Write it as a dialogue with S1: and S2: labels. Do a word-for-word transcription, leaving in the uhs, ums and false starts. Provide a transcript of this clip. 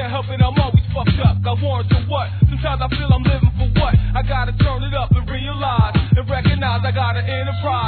S1: can't help it, I'm always fucked up. Got warrants for what? Sometimes I feel I'm living for what? I gotta turn it up and realize and recognize I got an enterprise.